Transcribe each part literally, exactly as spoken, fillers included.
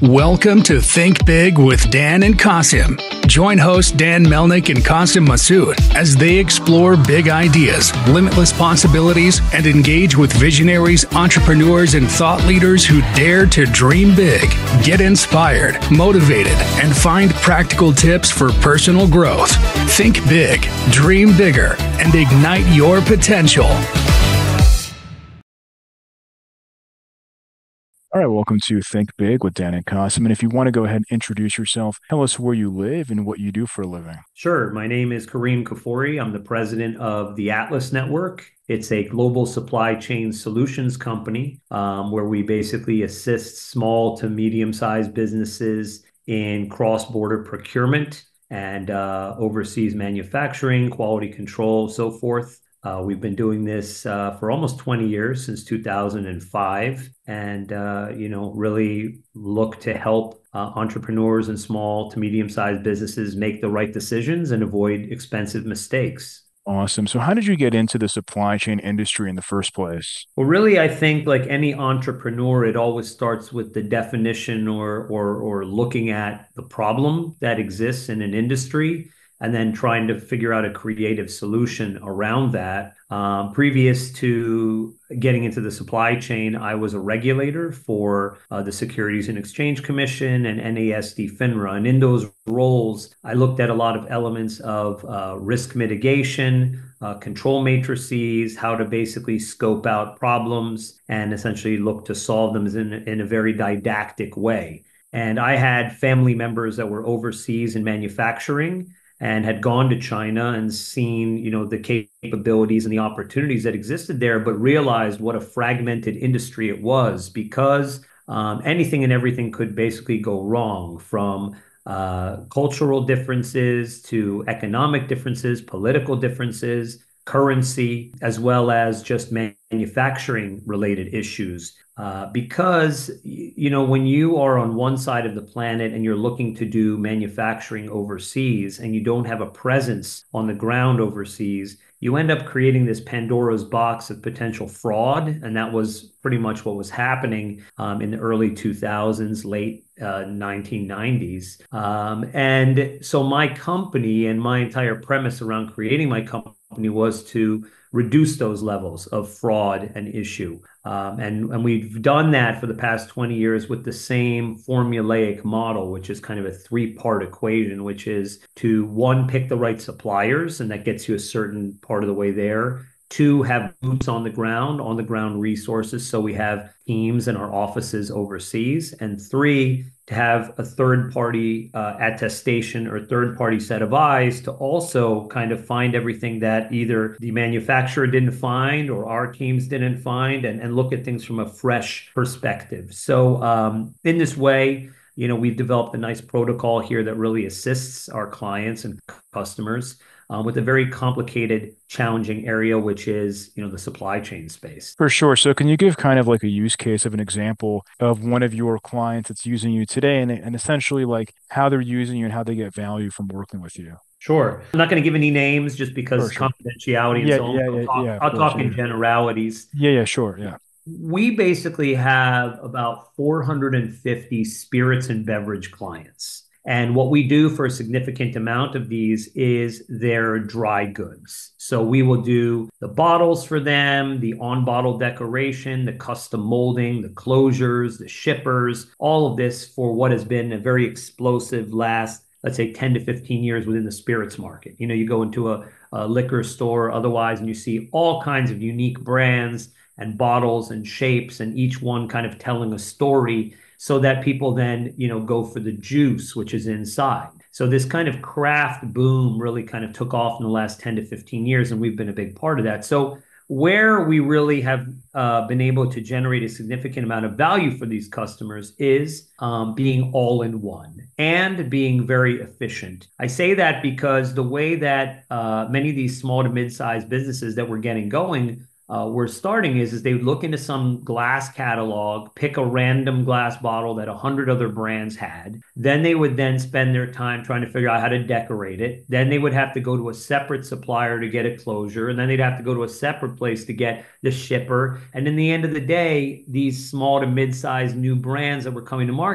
Welcome to Think Big with Dan and Qasim. Join host Dan Melnick and Qasim Masood as they explore big ideas, limitless possibilities, and engage with visionaries, entrepreneurs, and thought leaders who dare to dream big, get inspired, motivated, and find practical tips for personal growth. Think big, dream bigger, and ignite your potential. All right, welcome to Think Big with Dan and Qasim. And if you want to go ahead and introduce yourself, tell us where you live and what you do for a living. Sure. My name is Kareem Kafori. I'm the president of the Atlas Network. It's a global supply chain solutions company um, where we basically assist small to medium-sized businesses in cross-border procurement and uh, overseas manufacturing, quality control, so forth. Uh, we've been doing this uh, for almost twenty years, since two thousand five, and uh, you know, really look to help uh, entrepreneurs and small to medium-sized businesses make the right decisions and avoid expensive mistakes. Awesome. So how did you get into the supply chain industry in the first place? Well, really, I think like any entrepreneur, it always starts with the definition or or or looking at the problem that exists in an industry, and then trying to figure out a creative solution around that. Um, previous to getting into the supply chain, I was a regulator for uh, the Securities and Exchange Commission and N A S D FINRA. And in those roles, I looked at a lot of elements of uh, risk mitigation, uh, control matrices, how to basically scope out problems and essentially look to solve them in, in a very didactic way. And I had family members that were overseas in manufacturing and had gone to China and seen, you know, the capabilities and the opportunities that existed there, but realized what a fragmented industry it was, because um, anything and everything could basically go wrong, from uh, cultural differences to economic differences, political differences, currency, as well as just manufacturing related issues. Uh, because, you know, when you are on one side of the planet and you're looking to do manufacturing overseas and you don't have a presence on the ground overseas, you end up creating this Pandora's box of potential fraud. And that was pretty much what was happening um, in the early two thousands, late uh, nineteen nineties. Um, and so my company and my entire premise around creating my company was to reduce those levels of fraud and issue. Um, and, and we've done that for the past twenty years with the same formulaic model, which is kind of a three-part equation, which is to, one, pick the right suppliers, and that gets you a certain part of the way there. Two, have boots on the ground, on the ground resources. So we have teams in our offices overseas. And three, to have a third party uh, attestation or third party set of eyes to also kind of find everything that either the manufacturer didn't find or our teams didn't find, and, and look at things from a fresh perspective. So um, in this way, you know, we've developed a nice protocol here that really assists our clients and customers Um, with a very complicated, challenging area, which is, you know, the supply chain space. For sure. So can you give kind of like a use case of an example of one of your clients that's using you today, and, and essentially like how they're using you and how they get value from working with you? Sure. I'm not going to give any names just because Sure, sure. confidentiality and Yeah, so on. yeah, I'll yeah, talk, yeah, of I'll course, talk in yeah. generalities. Yeah, yeah, sure. Yeah. We basically have about four hundred fifty spirits and beverage clients. And what we do for a significant amount of these is their dry goods. So we will do the bottles for them, the on-bottle decoration, the custom molding, the closures, the shippers, all of this for what has been a very explosive last, let's say, ten to fifteen years within the spirits market. You know, you go into a, a liquor store otherwise, and you see all kinds of unique brands and bottles and shapes, and each one kind of telling a story, so that people then, you know, go for the juice, which is inside. So this kind of craft boom really kind of took off in the last ten to fifteen years, and we've been a big part of that. So where we really have uh, been able to generate a significant amount of value for these customers is um, being all in one and being very efficient. I say that because the way that uh, many of these small to mid-sized businesses that we're getting going uh, we're starting is, is they would look into some glass catalog, pick a random glass bottle that a hundred other brands had. Then they would then spend their time trying to figure out how to decorate it. Then they would have to go to a separate supplier to get a closure. And then they'd have to go to a separate place to get the shipper. And in the end of the day, these small to mid-sized new brands that were coming to market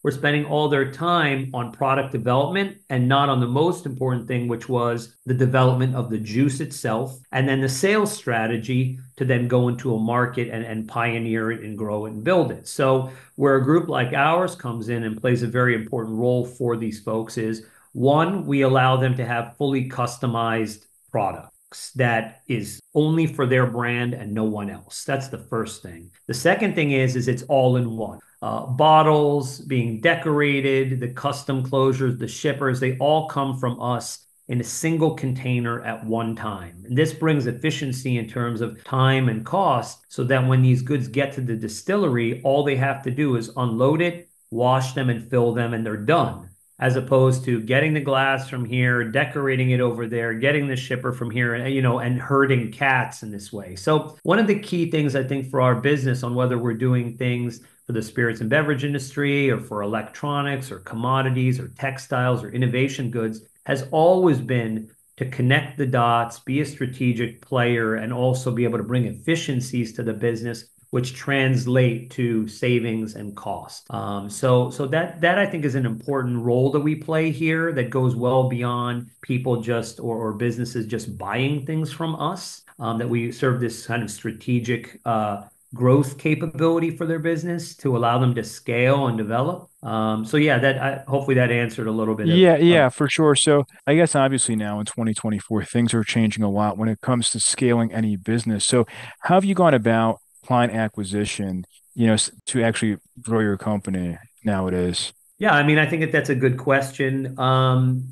were spending all their time on product development and not on the most important thing, which was the development of the juice itself, and then the sales strategy to then go into a market and, and pioneer it and grow it and build it. So where a group like ours comes in and plays a very important role for these folks is, one, we allow them to have fully customized products that is only for their brand and no one else. That's the first thing. The second thing is, is it's all in one. Uh, bottles being decorated, the custom closures, the shippers, they all come from us in a single container at one time. And this brings efficiency in terms of time and cost, so that when these goods get to the distillery, all they have to do is unload it, wash them and fill them, and they're done. As opposed to getting the glass from here, decorating it over there, getting the shipper from here, you know, and herding cats in this way. So one of the key things I think for our business, on whether we're doing things for the spirits and beverage industry or for electronics or commodities or textiles or innovation goods, has always been to connect the dots, be a strategic player, and also be able to bring efficiencies to the business, which translate to savings and cost. Um, so, so that that I think is an important role that we play here, that goes well beyond people just or, or businesses just buying things from us. Um, that we serve this kind of strategic uh, growth capability for their business to allow them to scale and develop. Um, so yeah, that I, hopefully that answered a little bit of, Yeah, of yeah, for sure. So I guess obviously now in twenty twenty-four, things are changing a lot when it comes to scaling any business. So how have you gone about client acquisition, you know, s- to actually grow your company nowadays? yeah. I mean, I think that that's a good question. Um,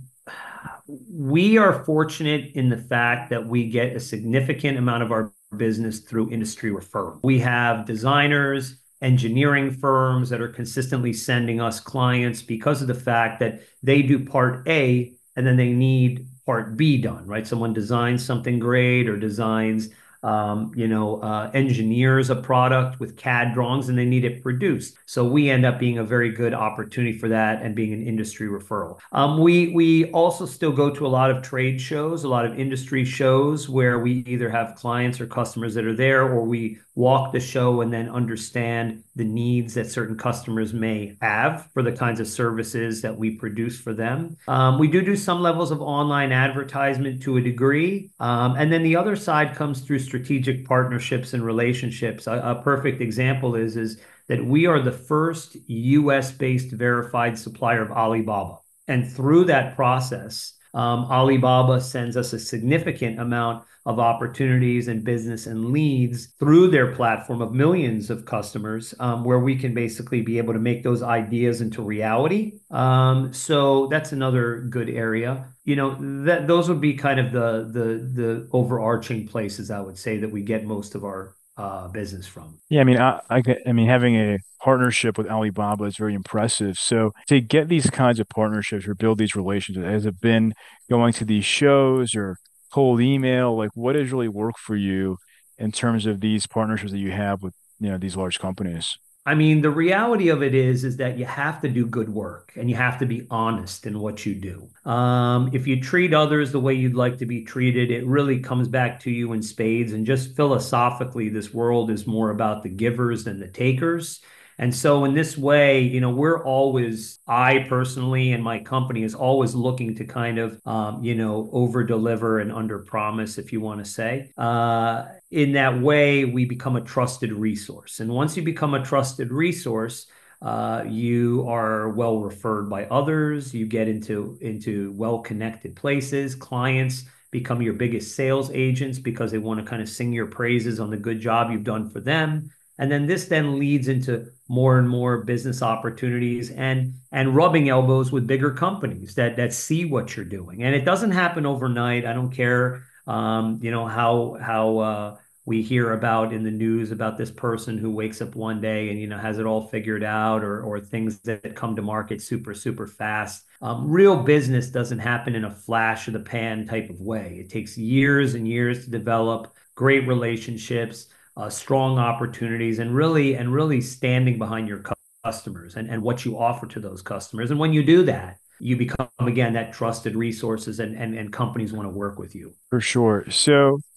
we are fortunate in the fact that we get a significant amount of our business through industry referral. We have designers, engineering firms that are consistently sending us clients because of the fact that they do part A and then they need part B done, right? Someone designs something great or designs, um, you know, uh, engineers a product with C A D drawings and they need it produced. So we end up being a very good opportunity for that and being an industry referral. Um, we we also still go to a lot of trade shows, a lot of industry shows where we either have clients or customers that are there, or we walk the show and then understand the needs that certain customers may have for the kinds of services that we produce for them. Um, we do do some levels of online advertisement to a degree. Um, and then the other side comes through strategic partnerships and relationships. A, a perfect example is, is that we are the first U S-based verified supplier of Alibaba. And through that process, um, Alibaba sends us a significant amount of opportunities and business and leads through their platform of millions of customers, um, where we can basically be able to make those ideas into reality. Um, so that's another good area. You know, that those would be kind of the the the overarching places I would say that we get most of our uh, business from. Yeah, I mean, I, I, get- I mean, having a partnership with Alibaba is very impressive. So to get these kinds of partnerships or build these relationships, has it been going to these shows or cold email? Like, what has really worked for you in terms of these partnerships that you have with, you know, these large companies? I mean, the reality of it is, is that you have to do good work and you have to be honest in what you do. Um, if you treat others the way you'd like to be treated, it really comes back to you in spades. And just philosophically, this world is more about the givers than the takers. And so in this way, you know, we're always, I personally and my company is always looking to kind of, um, you know, over deliver and under promise, if you want to say. Uh, in that way, we become a trusted resource. And once you become a trusted resource, uh, you are well referred by others. You get into, into well-connected places. Clients become your biggest sales agents because they want to kind of sing your praises on the good job you've done for them. And then this then leads into more and more business opportunities and and rubbing elbows with bigger companies that that see what you're doing. And it doesn't happen overnight. I don't care, um, you know, how how uh, we hear about in the news about this person who wakes up one day and you know has it all figured out, or or things that come to market super super fast. Um, real business doesn't happen in a flash of the pan type of way. It takes years and years to develop great relationships, uh, strong opportunities, and really and really standing behind your cu- customers and, and what you offer to those customers. And when you do that, you become again that trusted resources, and and, and companies want to work with you. For sure. So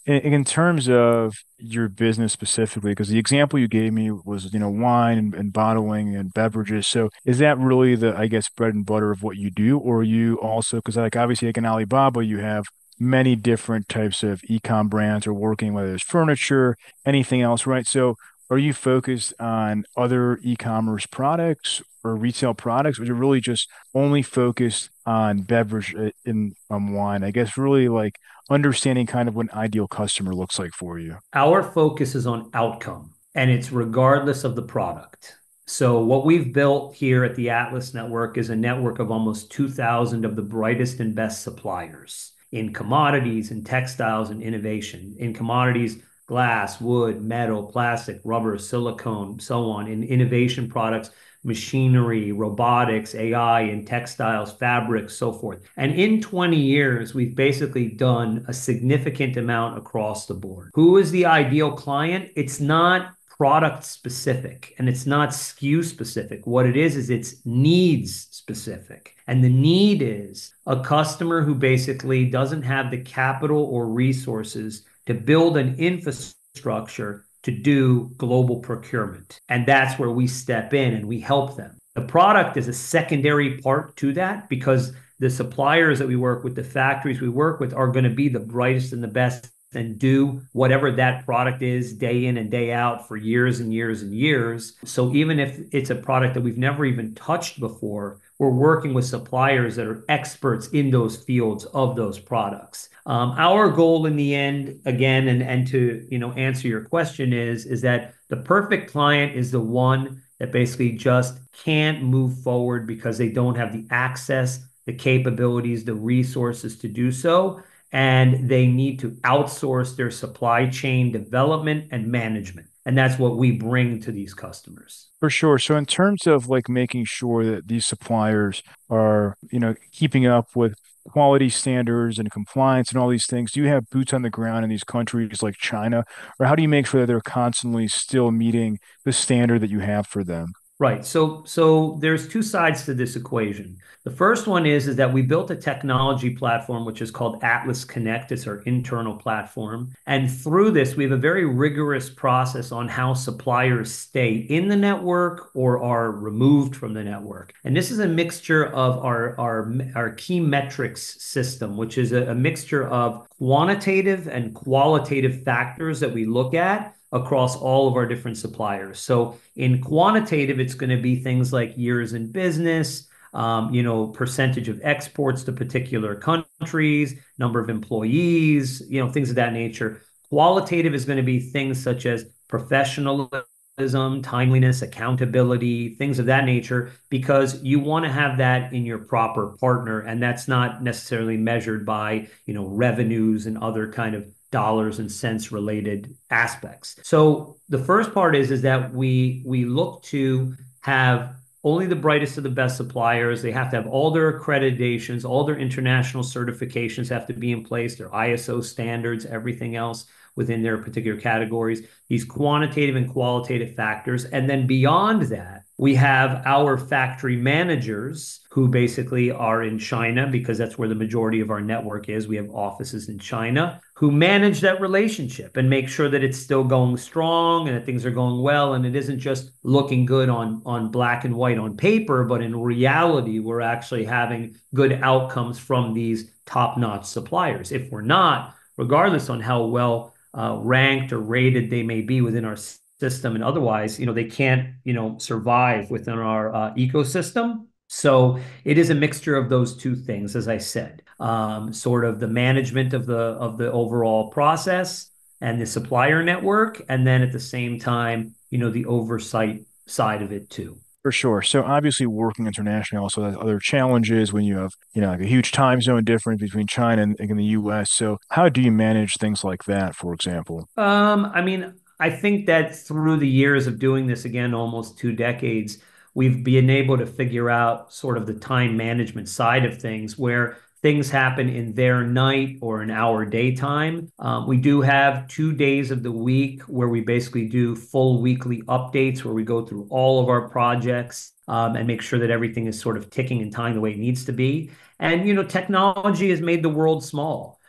in, in terms of your business specifically, because the example you gave me was, you know, wine and, and bottling and beverages. So is that really the, I guess, bread and butter of what you do? Or are you also, because like obviously like in Alibaba, you have many different types of e-com brands are working, whether it's furniture, anything else, right? So are you focused on other e-commerce products or retail products, or is it really just only focused on beverage uh, in um, wine? I guess really like understanding kind of what an ideal customer looks like for you. Our focus is on outcome, and it's regardless of the product. So what we've built here at the Atlas Network is a network of almost two thousand of the brightest and best suppliers in commodities and textiles and innovation. In commodities, glass, wood, metal, plastic, rubber, silicone, so on. In innovation products, machinery, robotics, A I, and textiles, fabrics, so forth. And in twenty years, we've basically done a significant amount across the board. Who is the ideal client? It's not product specific and it's not S K U specific. What it is, is it's needs specific. And the need is a customer who basically doesn't have the capital or resources to build an infrastructure to do global procurement. And that's where we step in and we help them. The product is a secondary part to that because the suppliers that we work with, the factories we work with are going to be the brightest and the best and do whatever that product is day in and day out for years and years and years. So even if it's a product that we've never even touched before, we're working with suppliers that are experts in those fields of those products. Um, our goal in the end, again, and, and to you know answer your question is, is that the perfect client is the one that basically just can't move forward because they don't have the access, the capabilities, the resources to do so. And they need to outsource their supply chain development and management. And that's what we bring to these customers. For sure. So in terms of like making sure that these suppliers are, you know, keeping up with quality standards and compliance and all these things, do you have boots on the ground in these countries like China? Or how do you make sure that they're constantly still meeting the standard that you have for them? Right. So, so there's two sides to this equation. The first one is, is that we built a technology platform, which is called Atlas Connect. It's our internal platform. And through this, we have a very rigorous process on how suppliers stay in the network or are removed from the network. And this is a mixture of our, our, our key metrics system, which is a, a mixture of quantitative and qualitative factors that we look at across all of our different suppliers. So in quantitative, it's going to be things like years in business, um, you know, percentage of exports to particular countries, number of employees, you know, things of that nature. Qualitative is going to be things such as professionalism, timeliness, accountability, things of that nature, because you want to have that in your proper partner. And that's not necessarily measured by, you know, revenues and other kind of dollars and cents related aspects. So the first part is, is that we we look to have only the brightest of the best suppliers. They have to have all their accreditations, all their international certifications have to be in place, their I S O standards, everything else within their particular categories, these quantitative and qualitative factors. And then beyond that, we have our factory managers who basically are in China because that's where the majority of our network is. We have offices in China who manage that relationship and make sure that it's still going strong and that things are going well. And it isn't just looking good on, on black and white on paper, but in reality, we're actually having good outcomes from these top-notch suppliers. If we're not, regardless on how well uh, ranked or rated they may be within our system and otherwise, you know, they can't, you know, survive within our uh, ecosystem. So it is a mixture of those two things, as I said, um, sort of the management of the of the overall process and the supplier network, and then at the same time, you know, the oversight side of it too. For sure. So obviously working internationally also has other challenges when you have, you know, like a huge time zone difference between China and, and the U S. So how do you manage things like that, for example? Um, I mean, I think that through the years of doing this, again, almost two decades, we've been able to figure out sort of the time management side of things where things happen in their night or in our daytime. Um, we do have two days of the week where we basically do full weekly updates where we go through all of our projects um, and make sure that everything is sort of ticking and tying the way it needs to be. And, you know, technology has made the world small.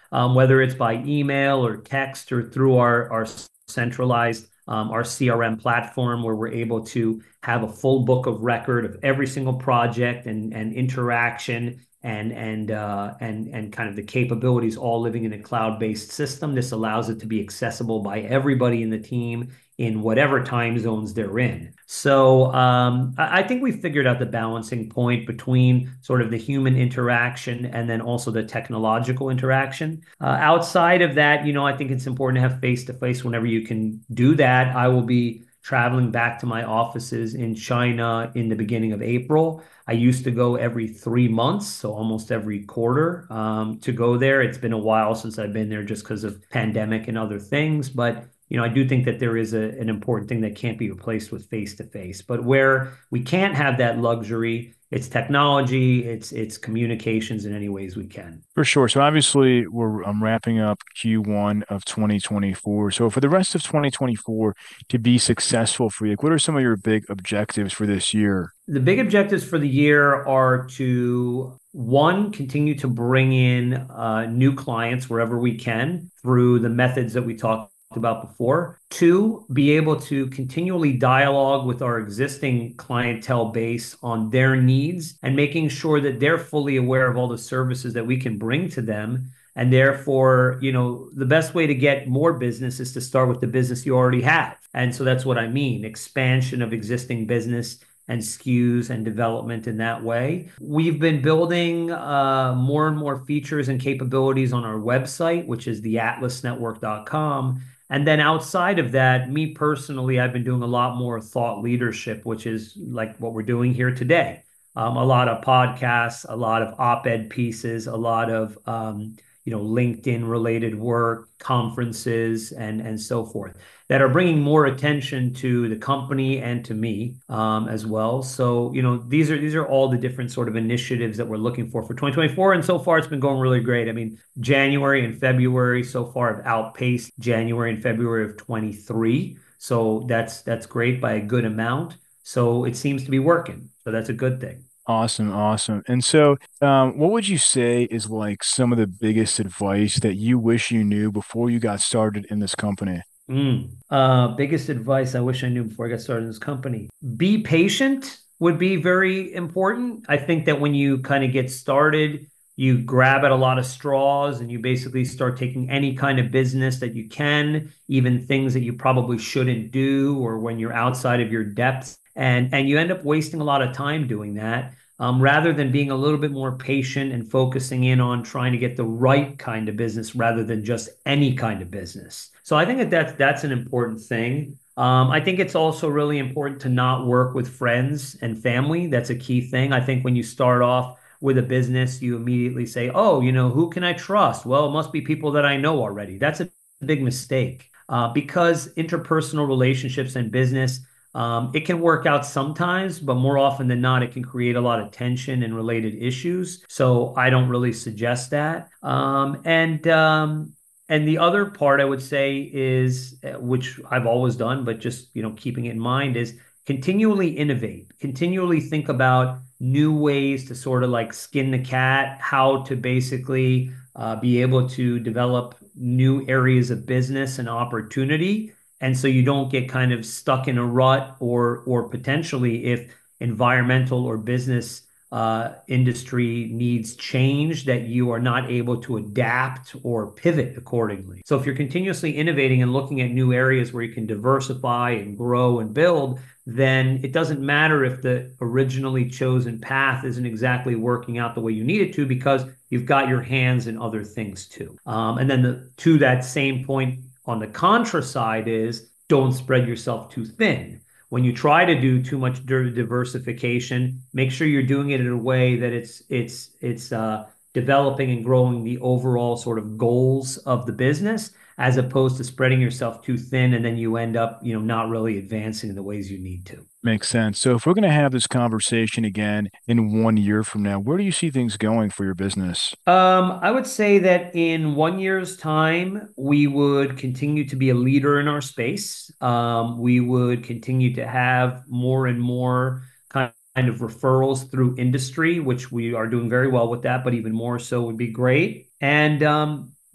um, whether it's by email or text or through our, our centralized um, our C R M platform, where we're able to have a full book of record of every single project and, and interaction and and uh, and and kind of the capabilities all living in a cloud-based system. This allows it to be accessible by everybody in the team in whatever time zones they're in. So um, I think we figured out the balancing point between sort of the human interaction and then also the technological interaction. Uh, outside of that, you know, I think it's important to have face-to-face whenever you can do that. I will be traveling back to my offices in China in the beginning of April. I used to go every three months, so almost every quarter um, to go there. It's been a while since I've been there just because of pandemic and other things, but you know, I do think that there is a, an important thing that can't be replaced with face-to-face. But where we can't have that luxury, it's technology, it's it's communications in any ways we can. For sure. So obviously, we're I'm wrapping up Q one of twenty twenty-four. So for the rest of twenty twenty-four to be successful for you, like, what are some of your big objectives for this year? The big objectives for the year are to, one, continue to bring in uh, new clients wherever we can through the methods that we talked about before. Two, be able to continually dialogue with our existing clientele base on their needs and making sure that they're fully aware of all the services that we can bring to them. And therefore, you know, the best way to get more business is to start with the business you already have. And so that's what I mean, expansion of existing business and S K Us and development in that way. We've been building uh, more and more features and capabilities on our website, which is the atlas network dot com. And then outside of that, me personally, I've been doing a lot more thought leadership, which is like what we're doing here today. Um, a lot of podcasts, a lot of op-ed pieces, a lot of um, you know, LinkedIn related work, conferences, and, and so forth that are bringing more attention to the company and to me um, as well. So, you know, these are these are all the different sort of initiatives that we're looking for for twenty twenty-four. And so far, it's been going really great. I mean, January and February so far have outpaced January and February of twenty-three. So that's that's great by a good amount. So it seems to be working. So that's a good thing. Awesome, awesome. And so, um, what would you say is like some of the biggest advice that you wish you knew before you got started in this company? Mm. Uh, biggest advice I wish I knew before I got started in this company. Be patient would be very important. I think that when you kind of get started, you grab at a lot of straws and you basically start taking any kind of business that you can, even things that you probably shouldn't do, or when you're outside of your depth. And, and you end up wasting a lot of time doing that. Um, rather than being a little bit more patient and focusing in on trying to get the right kind of business rather than just any kind of business. So I think that that's, that's an important thing. Um, I think it's also really important to not work with friends and family. That's a key thing. I think when you start off with a business, you immediately say, oh, you know, who can I trust? Well, it must be people that I know already. That's a big mistake uh, because interpersonal relationships and business, Um, it can work out sometimes, but more often than not, it can create a lot of tension and related issues. So I don't really suggest that. Um, and um, and the other part I would say is, uh, which I've always done, but just you know keeping it in mind, is continually innovate, continually think about new ways to sort of like skin the cat, how to basically uh, be able to develop new areas of business and opportunity. And so you don't get kind of stuck in a rut, or or potentially if environmental or business uh, industry needs change, that you are not able to adapt or pivot accordingly. So if you're continuously innovating and looking at new areas where you can diversify and grow and build, then it doesn't matter if the originally chosen path isn't exactly working out the way you need it to, because you've got your hands in other things too. Um, and then the, to that same point, on the contra side is don't spread yourself too thin. When you try to do too much diversification, make sure you're doing it in a way that it's it's it's uh, developing and growing the overall sort of goals of the business, as opposed to spreading yourself too thin and then you end up, you know, not really advancing in the ways you need to. Makes sense. So if we're going to have this conversation again in one year from now, where do you see things going for your business? Um, I would say that in one year's time, we would continue to be a leader in our space. Um, we would continue to have more and more kind of referrals through industry, which we are doing very well with that, but even more so would be great. And um,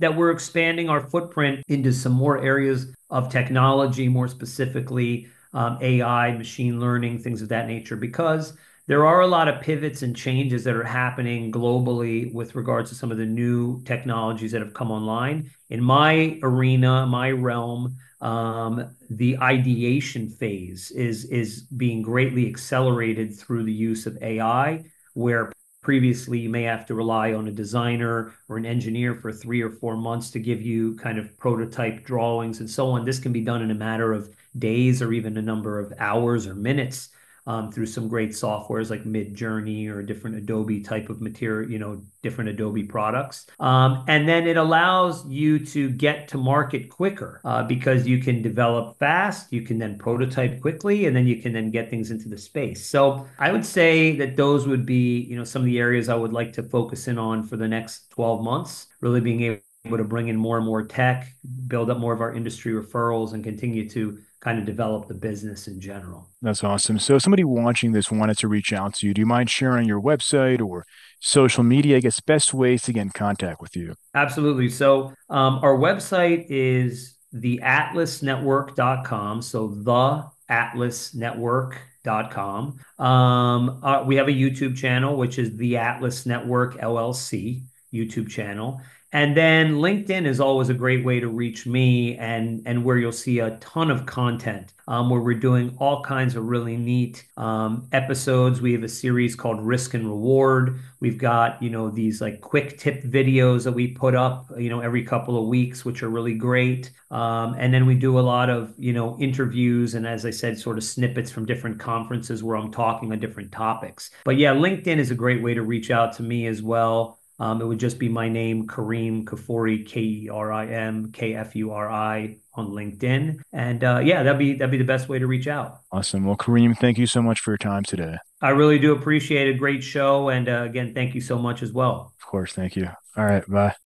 that we're expanding our footprint into some more areas of technology, more specifically um, A I, machine learning, things of that nature, because there are a lot of pivots and changes that are happening globally with regards to some of the new technologies that have come online. In my arena, my realm, um, the ideation phase is is being greatly accelerated through the use of A I, where previously you may have to rely on a designer or an engineer for three or four months to give you kind of prototype drawings and so on. This can be done in a matter of days or even a number of hours or minutes um, through some great softwares like Midjourney or different Adobe type of material, you know, different Adobe products. Um, and then it allows you to get to market quicker uh, because you can develop fast, you can then prototype quickly, and then you can then get things into the space. So I would say that those would be, you know, some of the areas I would like to focus in on for the next twelve months, really being able to bring in more and more tech, build up more of our industry referrals, and continue to kind of develop the business in general. That's awesome. So if somebody watching this wanted to reach out to you, do you mind sharing your website or social media? I guess best ways to get in contact with you. Absolutely. So um, our website is the atlas network dot com. So the atlas network dot com. Um, uh, we have a YouTube channel, which is the Atlas Network L L C YouTube channel. And then LinkedIn is always a great way to reach me, and and where you'll see a ton of content um, where we're doing all kinds of really neat um, episodes. We have a series called Risk and Reward. We've got, you know, these like quick tip videos that we put up, you know, every couple of weeks, which are really great. Um, and then we do a lot of, you know, interviews and, as I said, sort of snippets from different conferences where I'm talking on different topics. But yeah, LinkedIn is a great way to reach out to me as well. Um, it would just be my name, Karim Kafuri, K E R I M K F U R I on LinkedIn. And uh, yeah, that'd be that'd be the best way to reach out. Awesome. Well, Karim, thank you so much for your time today. I really do appreciate a great show. And uh, again, thank you so much as well. Of course. Thank you. All right. Bye.